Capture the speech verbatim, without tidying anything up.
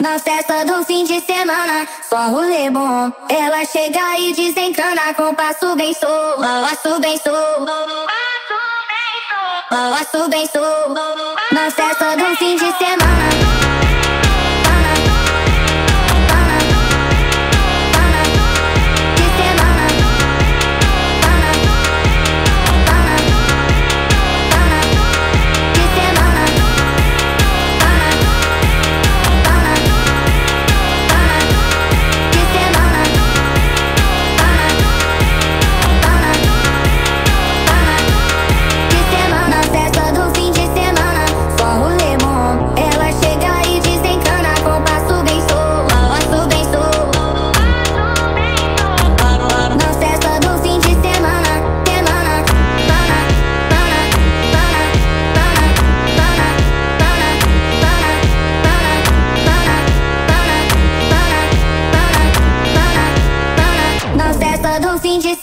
Na festa do fim de semana, só rolê bom. Ela chega e desencana com passo bem solto. Passo bem solto. Passo bem solto. Na festa do fim de semana. Do fim de